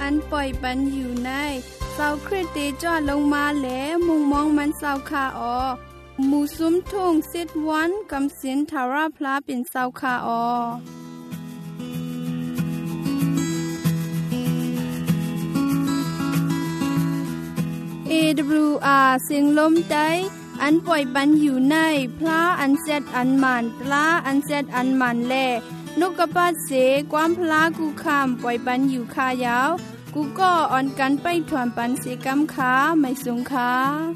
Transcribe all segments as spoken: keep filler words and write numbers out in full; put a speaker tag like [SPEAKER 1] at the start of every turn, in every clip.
[SPEAKER 1] อันปล่อยปันอยู่ในเศร้าคริสเตจอดลงมาแหลมุงมองมันเศร้าคาออหมู่ซุ้มทุ่งสิทวันกำสินทาราพลาเป็นเศร้าคาออเอ ดับเบิลยู อาร์ เสียงลมใจอันปล่อยปันอยู่ในพระอันเซดอันมันตลาอันเซดอันมันแลนกกระปาเสความพลากูคำปล่อยปันอยู่คายาวกูก็อ่อนกันไปถวนปันเสกำขาไม่สงขา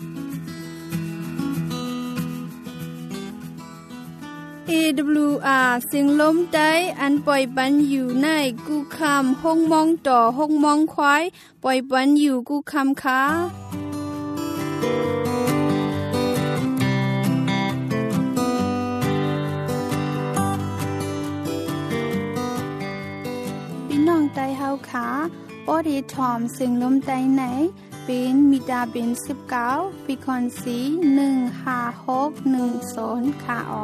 [SPEAKER 1] เอ ดับเบิลยู อาร์ เสียงลมใจอันปล่อยปันอยู่ในกูคำห้องมองต่อห้องมองควายปล่อยปันอยู่กูคำขาไตเฮาขาปอดีทอมซึ่งลมไตไหนเป็นมิดาเป็นสิบเก้าฟิคอนซีหนึ่งห้าหกหนึ่งศูนย์ขาออ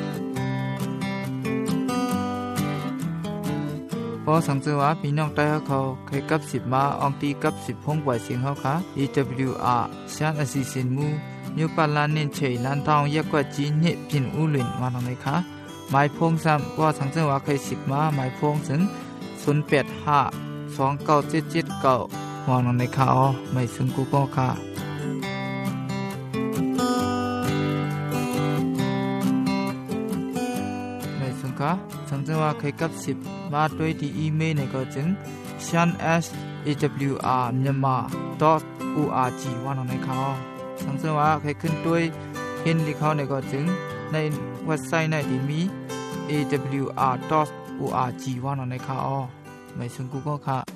[SPEAKER 2] พอสังเกตว่าพี่น้องไตเฮาเขาเคยกับสิบมาอองตีกับสิบพงปล่อยเสียงเฮาค่ะ อี ดับเบิลยู อาร์ ชานอสิสินมูยูปาลานเน้นเฉยลานทองยากกว่าจีนเนพินอูหลินมาทางไหนคะหมายพงซ้ำว่าสังเกตว่าเคยสิบมาหมายพงถึงศูนย์ แปด ห้า สอง เก้า เจ็ด เจ็ด เก้ามองลงในข่าวไม่ซึ่งกูก็ค่ะไม่ซึ่งค่ะสังเกตว่าเคยกับสิบมาด้วยที่อีเมลในก็จึง ชาน เอส เอ ดับเบิลยู อาร์ myanmar ดอท โอ อาร์ จี ว่าลงในข่าวสังเกตว่าเคยขึ้นด้วยเห็นที่เขาในก็จึงในเว็บไซต์ในที่มี เอ ดับเบิลยู อาร์ ดอท โอ อาร์ จี ว่าลงในข่าวไม่ซึ่งกูก็ค่ะ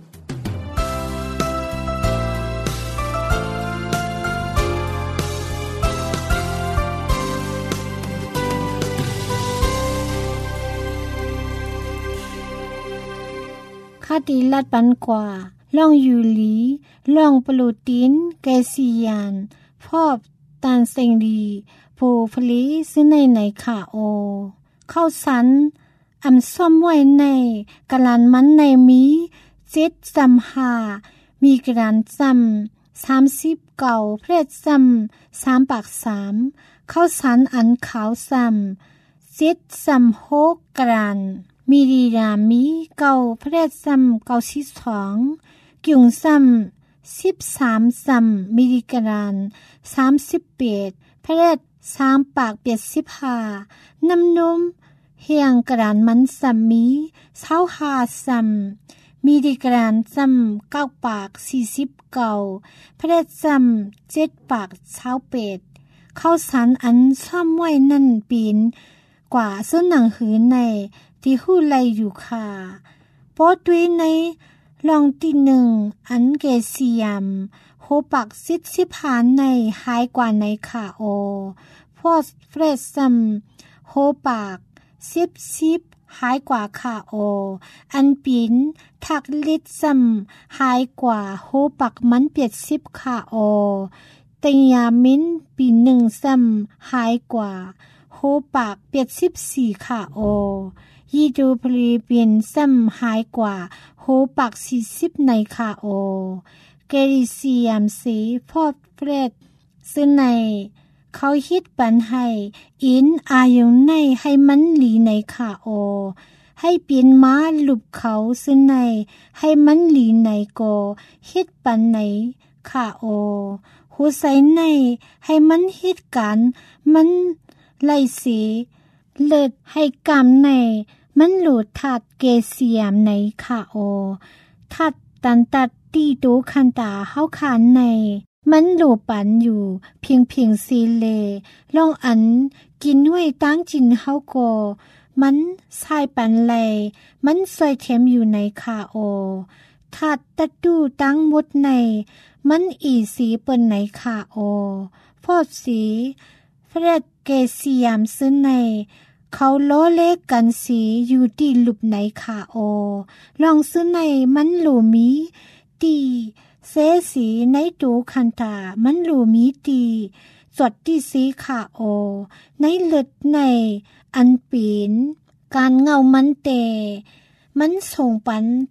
[SPEAKER 3] คาติลัดปันกว่าล่องยูลีล่องโปรตีนแกซียานพอบตานเซงดีโพฟลีซึ่งในไหนขาโอเข้าสันอำซ่อมไว้ในกะลานมันในมีเจ็ดซ้ำห้ามีกระดานซ้ำสามสิบเก่าเพลดซ้ำสามปากสามเข้าสันอันขาวซ้ำเจ็ดซ้ำหกกระดานมีดีดามีเก่าเพลดซ้ำเก่าสิบสองกิ่งซ้ำสิบสามซ้ำมีดีกระดานสามสิบเอ็ดเพลดสามปากเปียดสิบห้าน้ำนมเฮียงกระดานมันซ้ำมีเช้าหาซ้ำมีดีกระดานซ้ำเก้าปากสี่สิบเก่าเพลดซ้ำเจ็ดปากเช้าเป็ดเข้าสารอันซ่อมไว้นั่นปีนกว่าส้นหนังหืนในที่หู้ไลอยู่ค่ะโปด้วยในลองที่หนึ่งอันเกเซียมโฮปักสิบสิบหานในหายกว่าในขาโอพอสเฟรดซัมโฮปากสิบสิบหายกว่าขาโออันปินทักลิดซัมหายกว่าโฮปักมันเปียดสิบขาโอเตียมินปีหนึ่งซัมหายกว่าโฮปากเปียดสิบสี่ขาโอยีดูพลีเปียนซัมหายกว่าโฮปากสี่สิบในขาโอเกริเซียมสีพอดเฟรดซึ่งในเขาฮิตปันให้อินอายุในให้มันหลีในขาโอให้เปลี่ยนม้าลุบเขาซึ่งในให้มันหลีในโกฮิตปันในขาโอหูใส่ในให้มันฮิตกันมันไล่สีเลิดให้กามในมันหลุดถัดเกเซียมในขาโอถัดตันตัดตีดูคันตาเฮาขานในมันหลูปันอยู่เพียงเพียงซีเลลองอันกินไว้ตั้งจินเฮาโกมันสายปันไหลมันซอยเทมอยู่ในคาโอถัดตัดดูตั้งหมดในมันอีสีเปิ้นในคาโอพอดสีเฟรดเกเซียมซึ่งในเขาล้อเล็กกันสีอยู่ที่หลุบในคาโอลองซึ่งในมันหลูมีตีเสสีในตูคันตามันหลูมีตีจดที่สีขาโอในเลือดในอันปีนการเงามันเตมันส่งปันทัด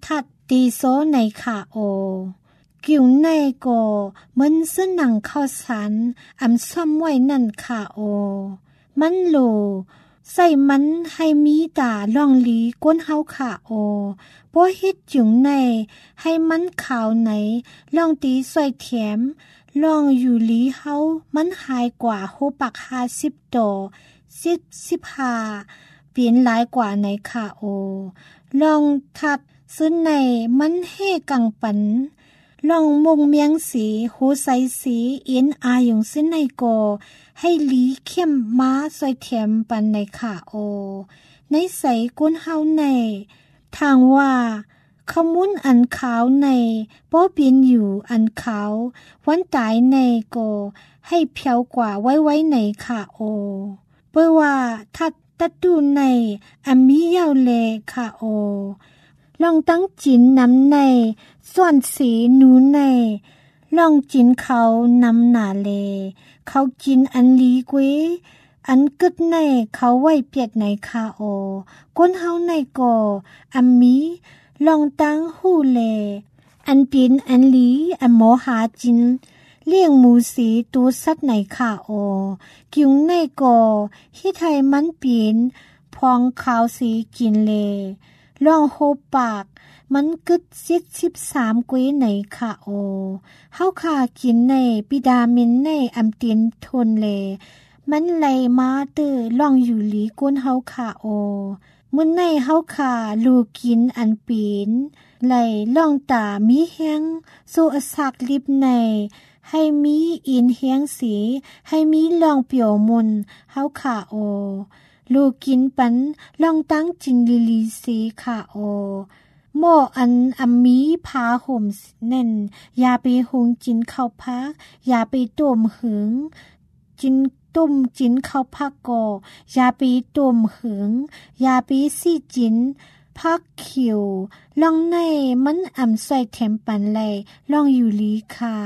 [SPEAKER 3] ตีโซในขาโอกิ่วในก็มันซึ่งหนังข้าวสารอำซ่อมไว้นั่นขาโอมันโลใส่มันให้มีตาล่องลีก้นเฮาขาโอบ่เฮ็ดจุงในให้มันขาวไหนล่องตีสวยแถมล่องอยู่ลีเฮามันหายกว่าโฮปักห้าสิบโตสิบ สิบห้าเปลี่ยนหลายกว่าในขาโอลองทัดซึ่งในมันเฮกังปันลองมุงเมียงสีหูใสสีเอ็นอายงซึ่งในโกให้ลีเข้มม้าซอยเทียมปันในขาโอในใสก้นเฮาในทางว่าขมุนอันขาวในป้อเปลี่ยนอยู่อันขาววันตายในโกให้เพียวกว่าไว้ไว้ในขาโอเพื่อว่าทัดตัดดูในอามีเยาวเลขาโอลองตั้งจินน้ำในส่วนสีหนูในลองจินเขาน้ำหนาเลเขาจินอันลีกวยอันกึดในเขาไว้เปียดในคาโอก้นเฮาในโกอามีลองตั้งหูเลอันปีนอันลีอันโมหาจินเลี้ยงหมูสีตูสัดในขาโอกิวในโกฮิไทยมันปีนพองขาวสีกินเลลองโฮปากมันกึดสิบสิบสามกุ้ยในขาโอเฮาขากินในปิดามินในอำตีนทนเลมันไหลมาเตอลองอยู่หลีก้นเฮาขาโอมื้อในเฮาขาลูกินอันปีนไหลล่องตามีแฮงสู่อสักลิบในให้มีอินเฮียงสีให้มีลองเปี่ยวมนเฮาขาโอลูกินปันลองตั้งจินลิลีสีขาโอหม้ออันอัมมีพาห่มแน่นอย่าไปหุงจินข้าวพักอย่าไปต้มหึงจินต้มจินข้าวพักก่ออย่าไปต้มหึงอย่าไปซี่จินพักเขียวลองในมันอ่ำใส่แถมปันไหลลองอยู่ลีค่ะ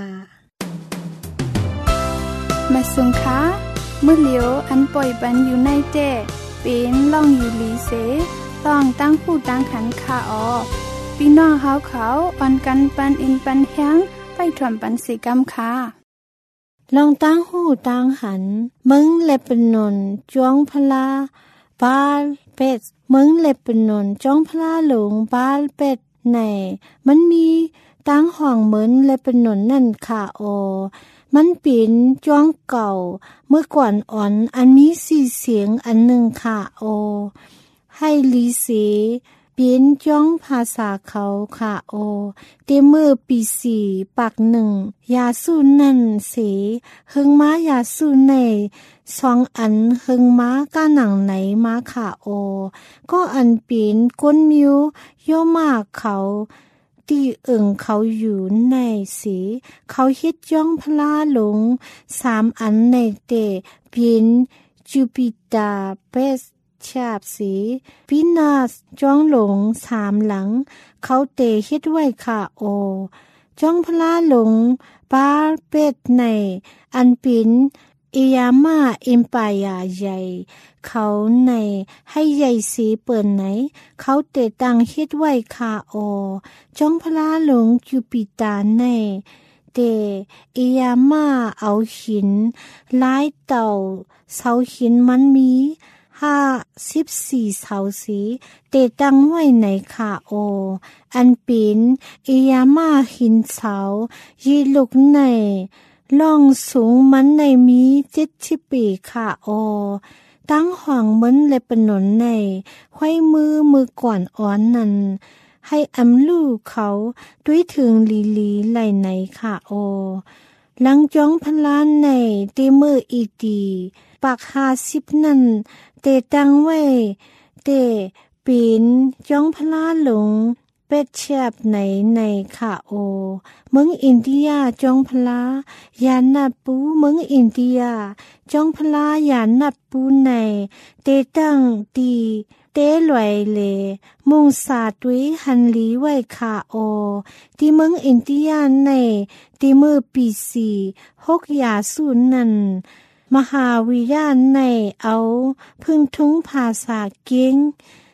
[SPEAKER 1] แม่สุงคะมื้อเหลียวอันปล่อยปันอยู่ในเจ้เป็นลองอยู่ลีเสต้องตั้งผู้ตั้งขันขาออพี่น้องเฮาเขาอ่อนกันปันอินปันแห้งไปถ่วมปันสีกำค่ะ
[SPEAKER 3] ลองตั้งหูตั้งหันมึงเลปนนจวงพลาบาลเป็ดมึงเลปนนจวงพลาหลงบาลเป็ดไหนมันมีตั้งห้องเหมือนเลปนนนั่นค่ะโอมันปีนจ้องเก่าเมื่อก่อนอ่อนอันมีสีเสียงอันหนึ่งค่ะโอให้ลีสีปีนจ้องภาษาเขาค่ะโอเตมือปีสี่ปากหนึ่งยาสู้นั่นสีเฮงม้ายาสู้ในสองอันเฮงม้าก้าหนังไหนม้าค่ะโอก็อันปีนก้นมิวโยมากเขาที่เอิงเขาอยู่ในสีเขาเฮ็ดย่องพลาหลงสามอันในเตปีนจูปิตาเปสชาบสีพินาสจ้องหลงสามหลังเขาเตเฮ็ดไว้ค่ะโอจ้องพลาหลงปาเป็ดในอันปินเอียามาเอ็มปายาใหญ่เขาในให้ใหญ่สีเปิ่นไหนเขาเตตังเฮ็ดไว้ค่ะโอจ้องพลาหลงจูปิตาในเตเอียามาเอาหินลายเต่าเสาหินมันมีห้าสิบสี่เสาสีเตตั้งไว้ในขาโออันปีนเอียามาหินเสายีลุกในล่องสูงมันในมีเจ็ดชิปีขาโอตั้งห่องเหมือนเลปนนในไขว้มือมือก่อนอ่อนนั้นให้อำลู่เขาด้วยถึงลีลีไหลในขาโอหลังจ้องพลานในเตมืออีตีปากห้าสิบนั่นเตตั้งไว้เตปีนจ้องพลาหลงเป็ดเชียบไหนในขาโอเมืองอินเดียจ้องพลายานัดปูเมืองอินเดียจ้องพลายานัดปูในเตตั้งตีเตหลวยเลมุงสาดวิหันลีไว้ขาโอที่เมืองอินเดียในที่มือปีสี่หกยาสูนนันมหาวิญญาณในเอาพึ่งทุ้งภาษาเก่ง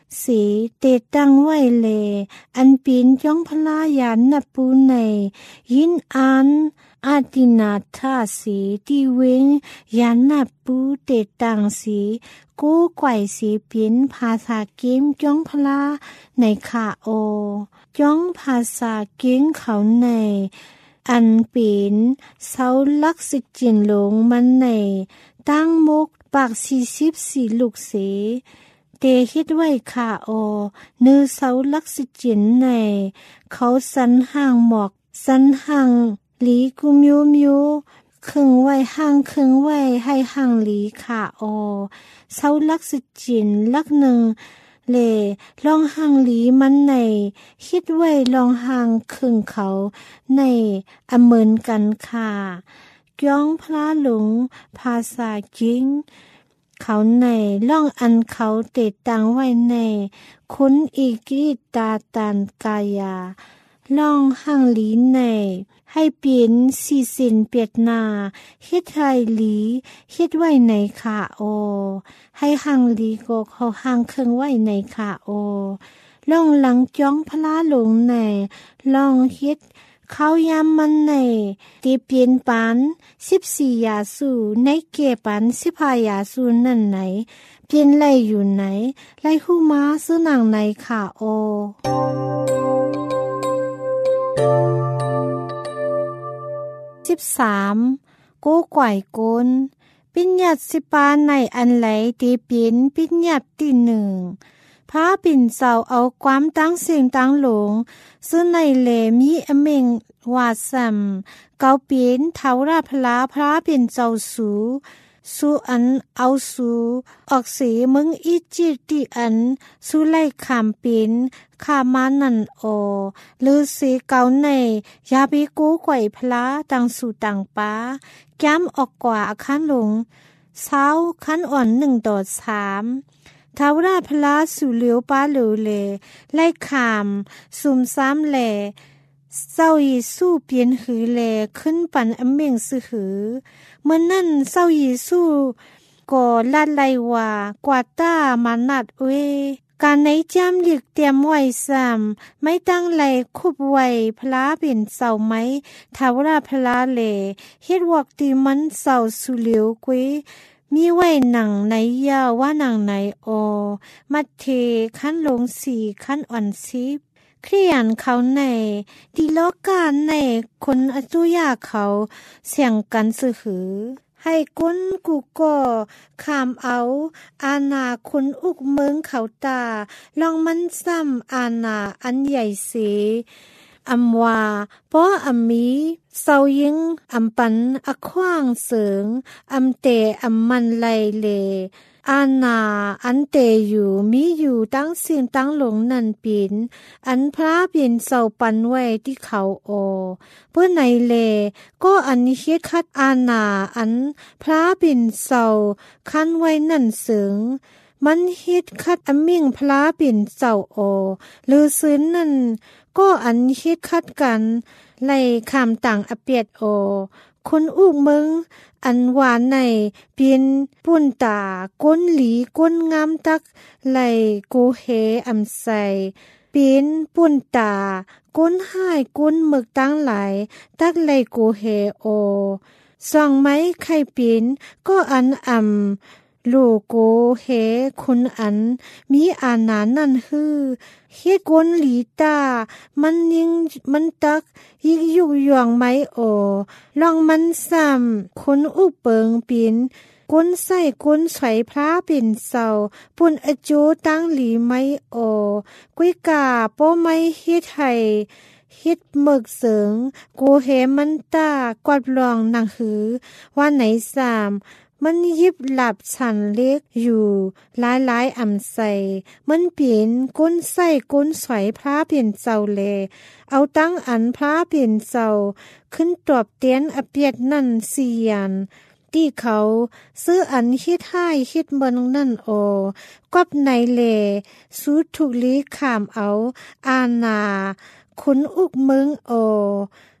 [SPEAKER 3] สีเตตั้งไว้เลอันเป็นจ้องพลายานนับปูในยินอันอาตินาทาสีที่เวงยานนับปูเตตังสีกู้ไกวสีเป็นภาษาเกมจ้องพลาในขาโอจ้องภาษาเก่งเขาในอันเป็นเสาลักสิจินหลงมันในตั้งมุกปากสี่สิบสี่ลูกเสเตฮิดไว้ค่ะโอเนื้อเสาลักสิจินในเขาสันห่างหมอกสันห่างหลีกุมิวมิวครึ่งไว้ห่างครึ่งไว้ให้ห่างหลีค่ะโอเสาลักสิจินลักหนึ่งเลลองห่างหลีมันในฮิดไว้ลองห่างครึ่งเขาในอเมินกันค่ะย้องพระหลงภาษาจิงเขาในล่องอันเขาเตตังไว้ในคุณอีกิตาตันกายาล่องห่างหลีในให้เปลี่ยนสีสินเปียดนาเฮ็ดไทยหลีเฮ็ดไว้ในขาโอให้ห่างหลีก็เขาห่างเครื่องไว้ในขาโอล่องหลังจ้องพระหลงในล่องเฮ็ดเขายามมันในตีเปลี่ยนปันสิบสี่ยาสูในเก็บปันสิบห้ายาสูนั่นไหนเปลี่ยนไหลอยู่ไหนไหลหูมาซื้อหนังในขาโอสิบสามโก้ไกวกุนปิญญาสิปาในอันไหลตีเปลี่ยนปิญญาตีหนึ่งพระปิ่นเสาเอาความตั้งเสียงตั้งหลงซึ่งในเลมีอเมงวาสัมเกาเปลี่ยนเทาราพลาพระปิ่นเจ้าสูสูอันเอาสูออกสีมึงอีจิติอันสูไล่ขามปิ่นขามานันโอหรือสีเกาในยาบิกูไกวพลาตังสู่ตังป้าแก้มออกกว่าขั้นหลงเช้าขั้นอ่อนหนึ่งต่อสามทาวราพลาสู่เหลียวป้าเหลียวเลไล่ขามซุมซ้ำแหล่เศร้ายีสู้เปลี่ยนหือแลขึ้นปันอเมงสือหือเมื่อนั่นเศร้ายีสู้ก่อลาดไลวากว่าต้ามานัดเวการในจำหลีกเตรียมไว้ซ้ำไม่ตั้งไหลคุบไว้พลาเป็นเสาไม้ทาวราพลาเลเฮ็ดวอกตีมันเสาสู่เหลียวกุยมีไว้หนังไหนยาวว่าหนังไหนโอมัดเทขั้นลงสี่ขั้นอ่อนสิบเครียนเขาในดีโลกาในคนอจุยาเขาเสียงกันสื่อหือให้ก้นกูก็ขามเอาอาณาคุณอุกเมืองเขาตาลองมันซ้ำอาณาอันใหญ่เสอำว่าป้ออำมีเศร้ายิงอำปันอขว้างเสิงอำเตอำมันไลเลอาณาอันเตอยู่มีอยู่ตั้งเสียงตั้งหลงนั่นปินอันพระเป็นเศร้าปันไว้ที่เขาโอเพื่อในเลก็อันเฮ็ดคัดอาณาอันพระเป็นเศร้าคันไว้นั่นเสิงมันเฮ็ดคัดอเมิ่งพระเป็นเจ้าโอหรือซื้นนั่นก็อันเฮ็ดคัดกันไล่คำต่างอเปียดโอคนอุกเมืองอันหวานในเปลี่ยนปุ่นตาก้นหลีก้นงามตักไล่โกเฮอำใสเปลี่ยนปุ่นตาก้นห้ายก้นหมึกตั้งหลายตักไล่โกเฮโอส่องไม้ไข่เปลี่ยนก็อันอำลูโกเฮคุณอันมีอานานั่นฮือเฮ็ดก้นหลีตามันยิงมันตักยิกยุกย่วงไม้โอลองมันซ้ำคนอุเปิงปินก้นใส่ก้นสวยพระเป็นเสาปุ่นอโจตั้งหลีไม้โอกุ้ยกาป้อไม้เฮ็ดไห้เฮ็ดหมึกเสิงโกเฮมันตากวาดลองหนังหือว่าไหนซ้ำมันยิบหลับฉันเล็กอยู่หลายหลายอ่ำใสมันเปลี่ยนก้นใส่ก้นสวยพระเปลี่ยนเจ้าเลเอาตั้งอันพระเปลี่ยนเจ้าขึ้นตอบเตียนอเปียดนั่นเสียนที่เขาซื้ออันฮิดให้ฮิดเมืองนั่นโอกอบในเลสูถูกลีขามเอาอาณาคุณอุกเมืองโอ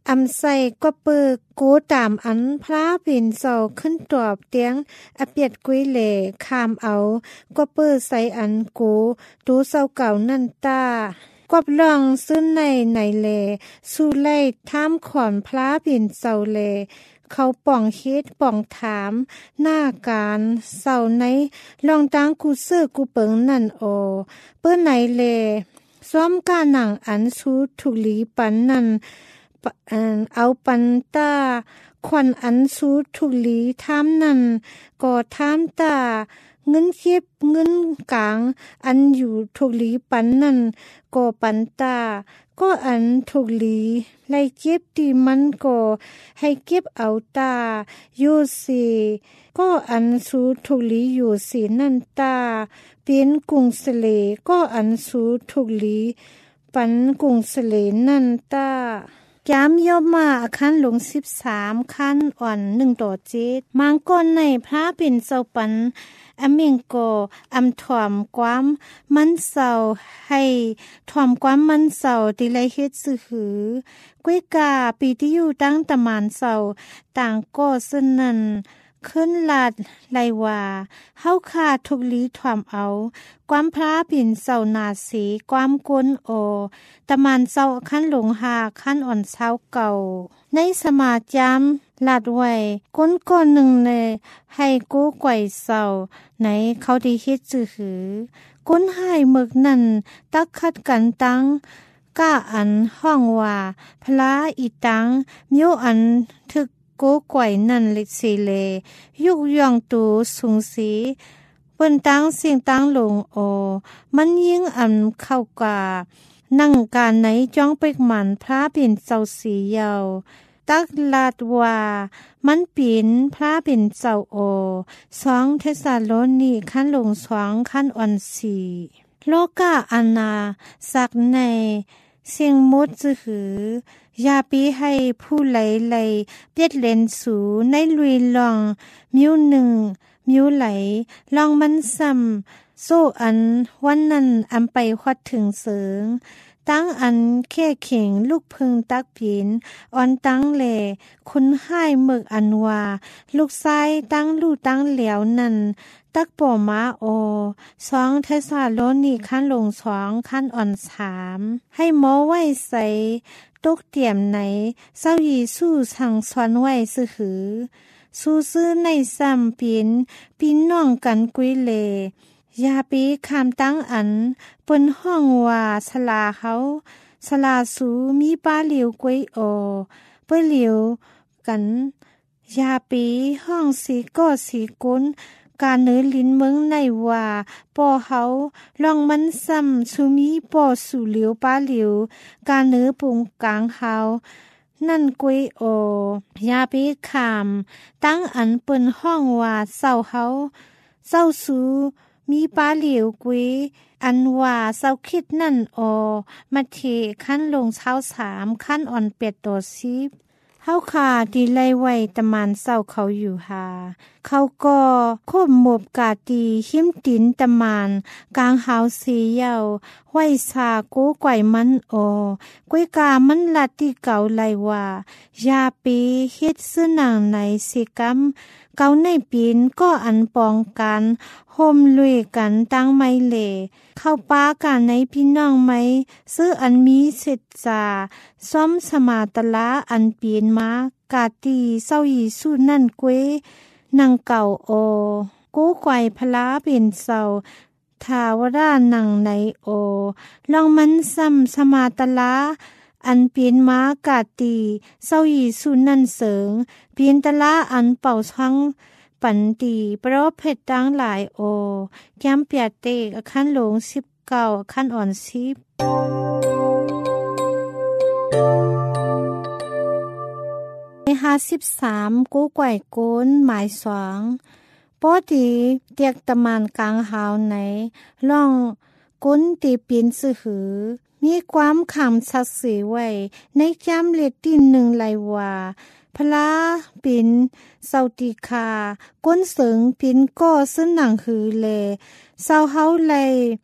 [SPEAKER 3] อำใส่ก็เปิกโกตามอันพระเป็นเสาขึ้นตอบเตียงอเปียดกุ้ยเหล่คามเอาก็เปิดใส่อันโกตูเสาเก่านั่นตากวบลองซึ่งในในแลสู้ไล่ท่ามขอนพระเป็นเสาแลเขาป่องเฮ็ดป่องถามหน้าการเสาในลองตั้งกูเสื้อกูเปิงนั่นโอเปิ้นไหนแลซ้อมกาหนังอันสูถูกหลีปันนั่นเอาปันตาควันอันสูถูกหลีท่ามนั่นก็ท่ามตาเงินเก็บเงินกลางอันอยู่ถูกหลีปันนั่นก็ปันตาก็อันถูกหลีไล่เก็บดีมันก็ให้เก็บเอาตาอยู่สิก็อันสูถูกหลีอยู่สินั่นตาเป็นกุงสเลก็อันสูถูกหลีปันกุงสเลนั่นตายามย่อมมาอาคารหลวงสิบสามคันอ่อนหนึ่งต่อเจ็ดมังกรในพระเป็นเจ้าปันอเมงโกอำถ่อมความมันเศร้าให้ถ่อมความมันเศร้าที่ไรเฮ็ดซื่อหือกวยกาปีที่อยู่ตั้งตะมานเศร้าต่างก็ซึ่นนั้นขึ้นลาดไลว่าเฮาคาทุกลีถ่อมเอาความพระปิ่นเศร้านาสีความก้นโอตะมานเศร้าขั้นหลงหาขั้นอ่อนเช้าเก่าในสมาจามลาดไว้ก้นก้อนหนึ่งเลยให้กู้ไกวเศร้าไหนเขาได้เฮ็ดจือหือก้นให้หมึกนั่นตักคัดกันตั้งก้าอันห้องว่าพระอีตังมิวอันทึกโกไกวนั่นลิสิเลยุกย่องตูสูงสีเปิ้นตั้งเสียงตั้งลงโอมันยิ่งอันเข้ากานั่งการไหนจ้องเป็กหมันพระเป็นเจ้าสีเยาตักลาดว่ามันปีนพระเป็นเจ้าโอสองเทสาโลนีขั้นลงสองขั้นอ่อนสีโลกาอานาสักในเสียงมดจือหือยาปีให้ผู้ไหลไหลเปียดเลนสูในลุยลองมิวหนึ่งมิวไหลลองมันซ้ำโซอันวันนั้นอำไปควัดถึงเสริงตั้งอันแค่เข่งลูกพึงตักผินอ่อนตั้งแหล่คุณให้เมึกอันว่าลูกซ้ายตั้งลู่ตั้งเหลียวนั่นตักป่อม้าโอสองเทสาโลนีขั้นลงสองขั้นอ่อนสามให้หมอไว้ใส่ตกเตรียมไหนเศร้ายีสู้สั่งสอนไว้ซื่อหือสู้ซื้อในซ้ำปีนปีนน้องกันกุยเลยาปีคำตั้งอันปนห้องว่าสลาเขาสลาสูมีป้าเหลียวกุยโอเปิ้เหลียวกันยาปีห้องสีก็สีกุนการเนื้อลิ้นเมืองในว่าป่อเขาลองมันซ้ำสูมีป่อสู่เหลียวป้าเหลียวการเนื้อปุงกลางเขานั่นกุยโอยาปีคำตั้งอันเปิ้นห้องว่าเศร้าเขาเศร้าสูมีป้าเหลียวกุยอันว่าเศร้าคิดนั่นโอมาเทขั้นลงเช้าสามขั้นอ่อนเป็ดตัวซีบเฮาขาดีไล่ไว้ตะมานเศร้าเขาอยู่หาเขาก็ควบหมบกาตีหิมตินตะมานกลางหาวสีเยาไว้สากูไกวมันโอกวยกามันลัดที่เก่าไล่ว่ายาปีเฮ็ดซื้อนางในสิกรรมเก่าในปีนก็อันปองกันห่มลุยกันตั้งไม้เหล่เข้าป้ากันในพี่น้องไหมซื้ออันมีเสร็จจาซ้อมสมาตละอันปีนมากาตีเศร้ายีสู้นั่นเกวนางเก่าโอกูไกวพลาเป็นเศร้าทาวรานังในโอลองมันซ้ำสมาตละอันเปลี่ยนม้ากาตีเศร้ายีสู้นั่นเสริงเปลี่ยนตละอันเป่าทั้งปันตีเพราะเพชรตั้งหลายโอแก้มเปียเตกขั้นหลงสิบเก้าขั้นอ่อนสิบในห้าสิบสามกู้ไกวโกนหมายสองปอดีเตียกตะมานกลางหาวไหนล่องก้นตีปีนซื่อหือมีความขำสักสีไว้ในจำเล็ดดินหนึ่งไหลว่าพลาปินเศร้าตีคาก้นเสิงปินก็ซึ่งหนังหือเลเศร้าเฮาเลย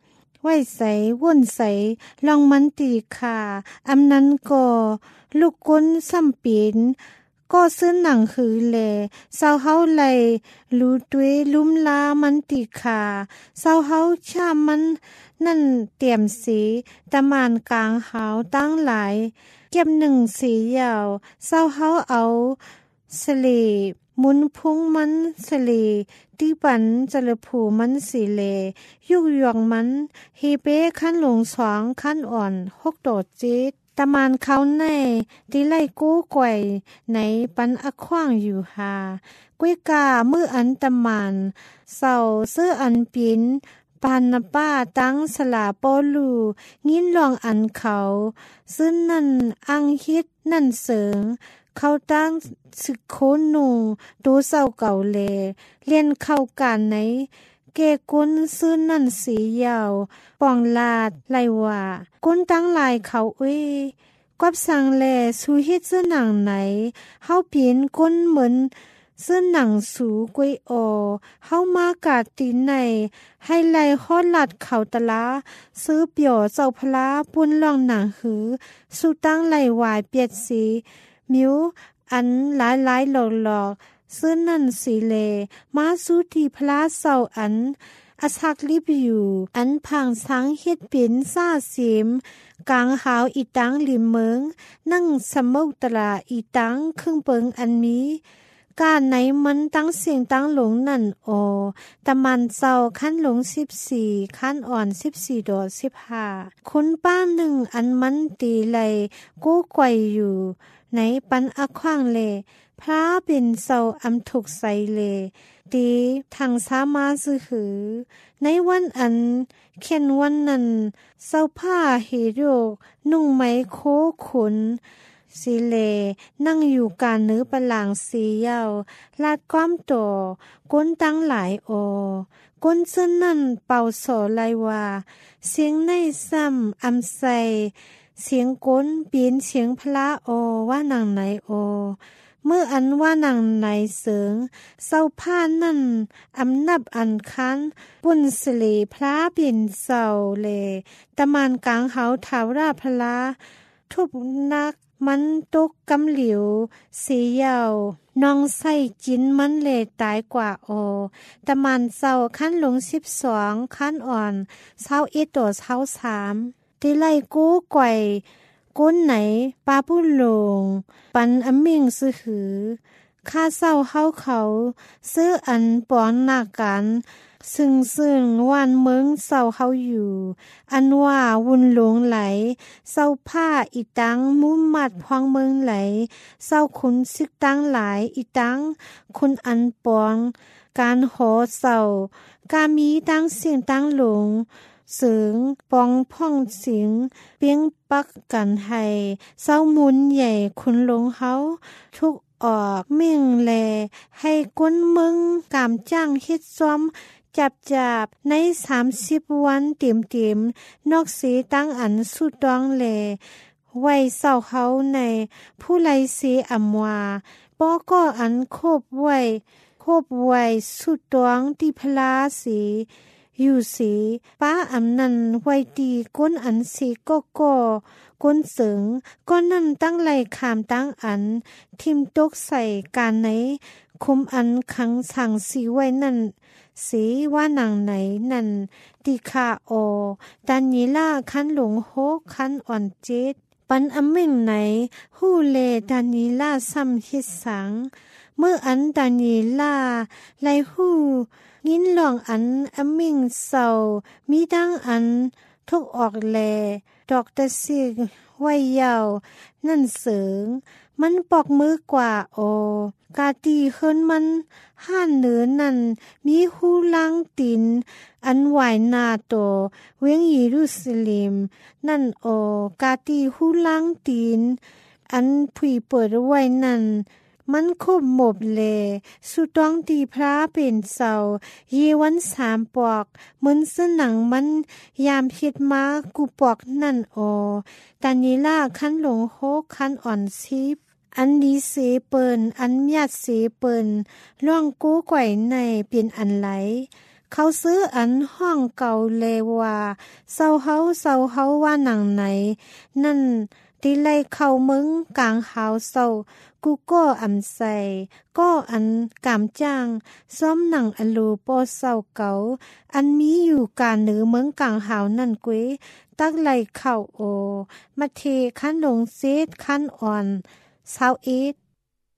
[SPEAKER 3] ไว้ใสว่นใสลองมันตีขาอำนั้นก็ลูกก้นซ้ำปีนก็ซื้อหนังหือแลเศร้าเฮาไหลรู้ด้วยลุ่มลามันติขาเศร้าเฮาชามันนั่นเตรียมสีตะมานกลางหาวตั้งหลายเก็บหนึ่งสียาวเศร้าเฮาเอาสลีมุนพุงมันสลีตีปันจะละผูมันสีเลยุกยองมันเฮเป้ขั้นหลงสองขั้นอ่อนหกโดดจิตตะมานเขาในที่ไล่กู้ก่วยในปันอขว้างอยู่หากุ้ยกามืออันตะมานเศร้าเสื้ออันปินปานนป้าตั้งสลาโปลูงินลองอันเขาซึ่งนั่นอังฮิตนั่นเสริงเขาตั้งสึกโคนนูดูเศร้าเก่าเลเลียนเข้ากันในเกกุนซื้อนั่นสียาวปองลาดไลว่ากุนตั้งลายเขาเอ้ยกวับสังแลสูฮิตซื้อหนังไหนเฮาเปลี่ยนกุนเหมือนซื้อหนังสูกวยอเฮามากาดตีนในให้ไลฮอดลัดเขาตะลาซื้อเปี่ยวเจ้าพลาปุ้นลองหนังหือสู้ตั้งไลวายเปียดสีมิวอันหลายหลายหลอกหลอกซื้อนั่นสีเลมาสู้ที่พลาเศร้าอันอาชักลิบอยู่อันพังสังเฮ็ดเป็นซาเสียมกลางหาวอีตังลิมเมืองนั่งสมุตราอีตังครึ่งเปิงอันมีการไหนมันตั้งเสียงตั้งหลงนั่นโอตะมันเศร้าขั้นหลงสิบสี่ขั้นอ่อนสิบสี่ดอดสิบห้าคุณป้าหนึ่งอันมันตีไหลกู้ไกวอยู่ในปันอขว้างเลพระเป็นเศร้าอำถูกใส่เลตีทางสามาซือหือในวันอันเข็นวันนั้นเศร้าผ้าเฮโรกนุ่งไหมโคขุนสีเลนั่งอยู่การเนื้อปลางสียาวลาดความโตก้นตั้งหลายโอก้นเส้นนั่นเป่าโสไลว่าเสียงในซ้ำอำใสเสียงก้นปีนเสียงพระโอว่าหนังไหนโอเมื่ออันว่าหนังไหนเสริงเศร้าผ้านั่นอำนับอันคันปุ่นสลีพระเปลี่ยนเศร้าเลตะมานกลางเฮาทาวราพลาทุบนักมันตกกำเหลียวสียาวน้องใส่จินมันเลตายกว่าโอตะมันเศร้าขั้นหลงสิบสองขั้นอ่อนเศร้าเอตัวเศร้าสามที่ไล่กู้ก่อยก้นไหนปาผู้หลงปันอมิงซื้อหือข้าเศร้าเฮาเขาซื้ออันปอนหน้ากันซึ่งซึ่งวันเมืองเศร้าเฮาอยู่อันว่าวุ่นหลงไหลเศร้าผ้าอีตังมุมมัดพองเมืองไหลเศร้าขุนซึกตั้งหลายอีตังคุณอันปองการหอเศร้ากามีตั้งเสียงตั้งหลงเสืองปองพ่องเสียงเปียงปักกันให้เศร้ามุนใหญ่คุณหลงเฮาทุกออกเมี่ยงแลให้ก้นเมืองกามจ้างเฮ็ดซ้อมจับจับในสามสิบวันเต็มเต็มนอกสีตั้งอันสุดดองแลไว้เศร้าเขาในผู้ไลสีอำวาปอก็อันโคบไว้โคบไว้สุดดองที่พลาสีอยู่สีป้าอำนันไว้ตีก้นอันสีก็ก็ก้นเสริงก้นนั่นตั้งไหลขามตั้งอันทิมตกใส่การไหนคุมอันขังสั่งสีไว้นั่นสีว่าหนังไหนนั่นติคาโอดานิล่าคันหลงโฮคันอ่อนเจ็ดปันอำเม่งไหนฮู้เลดานิล่าซ้ำฮิตสังเมื่ออันดานิล่าไลฮู้ยินหลองอันอำเม่งเศร้ามีดังอันทุกออกแลดอกตะซิกไว้ยาวนั่นเสริงมันปอกมือกว่าโอกาตีเฮินมันห้านเหนือนั่นมีหูล้างตินอันไหวนาโตเวียงเยรูซาเล็มนั่นโอกาตีหูล้างตินอันผุยเปิดไว้นั่นมันคบหมบเลสุดต้องตีพระเป็นเสาเยวันสามปอกเหมือนเส้นหนังมันยามพิดมากูปอกนั่นโอตานิล่าคันหลงโฮคันอ่อนซิบอันนี้เสเปินอันญาติเสเปินล่องกู้ไก่ในเป็นอันไหลเขาซื้ออันห้องเก่าเลว่าเศร้าเฮาเศร้าเฮาว่าหนังไหนนั่นที่ไล่เข้ามึงกลางหาวเศร้ากูก็อำใส่ก็อันกามจ้างซ้อมหนังอลูโปเศร้าเก่าอันมีอยู่กาเหนือเมืองกลางหาวนั่นกุ้ยตักไล่เข้าโอมาเทคันลงเซตคันอ่อนเศร้าเอ็ด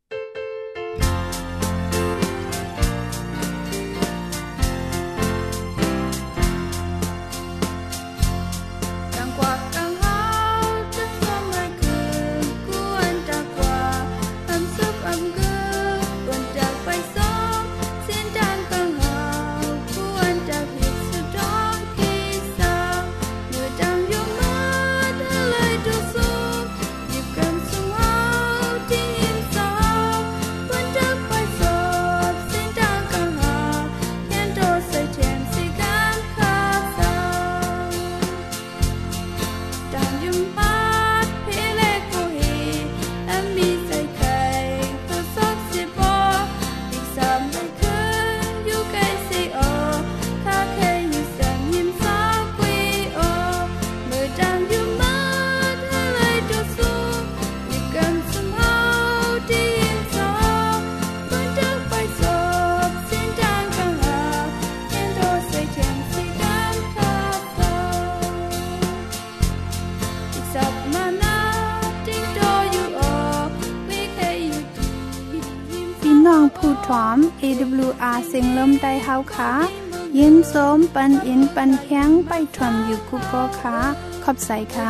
[SPEAKER 3] ผู้ถอม เอ ดับเบิลยู อาร์ เสียงลมได้เฮาค่ะยินโสมปันอินปันแข้งไปถอมอยู่กุก็ค่ะขอบใส่ค่ะ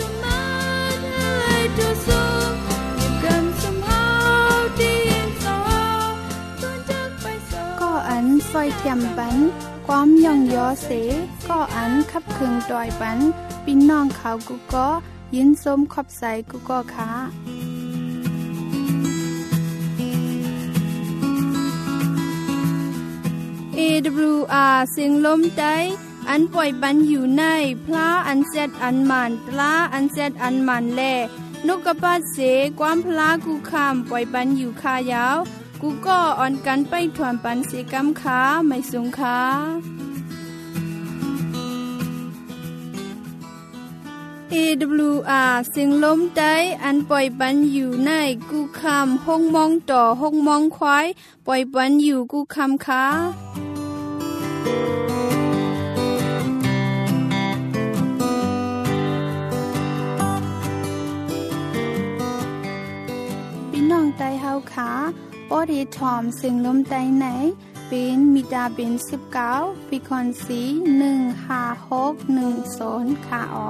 [SPEAKER 3] ก็อันซอยเทียมปันความย่องยอเสก็อันขับเครื่องดอยปันพี่น้องเขากุก็ยินโสมขอบใส่กุก็ค่ะเอ ดับเบิลยู อาร์ เสียงลมใจอันปล่อยปันอยู่ในพระอันเซตอันมันตราอันเซตอันมันแลนกกระปาเสความพลากูคำปล่อยปันอยู่คายาวกูก็อ่อนกันไปถวนปันเสกำขาไม่สูงขาเอ ดับเบิลยู อาร์ เสียงลมใจอันปล่อยปันอยู่ในกูคำห้องมองต่อห้องมองควายปล่อยปันอยู่กูคำขาพี่น้องไตเฮาขาปอดีทอมเสียงลมใจไหนเป็นมิดาเป็นสิบเก้าฟิคอนซีหนึ่งห้าหกหนึ่งศูนย์ค่ะออ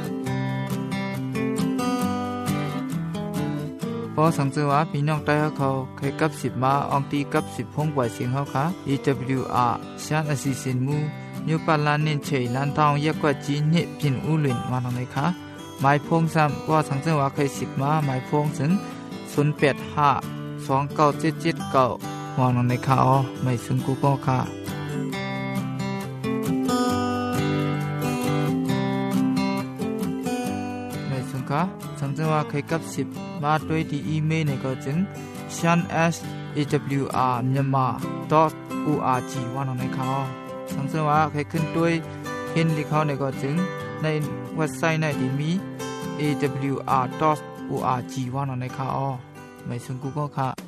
[SPEAKER 2] พอสังเกตว่าพี่น้องใต้เขาเคยกับสิบมาอองตีกับสิบพงปล่อยเสียงเขาค่ะ เอ ดับเบิลยู อาร์ ชานอสิสินมูยูปาลานเน้นเฉยล้านทองเยอะกว่าจีนเนี่ยพินอุลินมาทางไหนคะหมายพงซ้ำว่าสังเกตว่าเคยสิบมาหมายพงถึงศูนย์แปดห้าสองเก้าเจ็ดเจ็ดเก้าวางลงในข่าวไม่ซึ่งกูก็ค่ะไม่ซึ่งค่ะสังเกตว่าเคยกับสิบมาด้วยที่อีเมลในก็จึง ชาน เอส เอ ดับเบิลยู อาร์ myanmar ดอท โอ อาร์ จี วางลงในข่าวสังเกตว่าเคยขึ้นด้วยเห็นที่เขาในก็จึงในเว็บไซต์ในที่มี เอ ดับเบิลยู อาร์ ดอท โอ อาร์ จี วางลงในข่าวไม่ซึ่งกูก็ค่ะ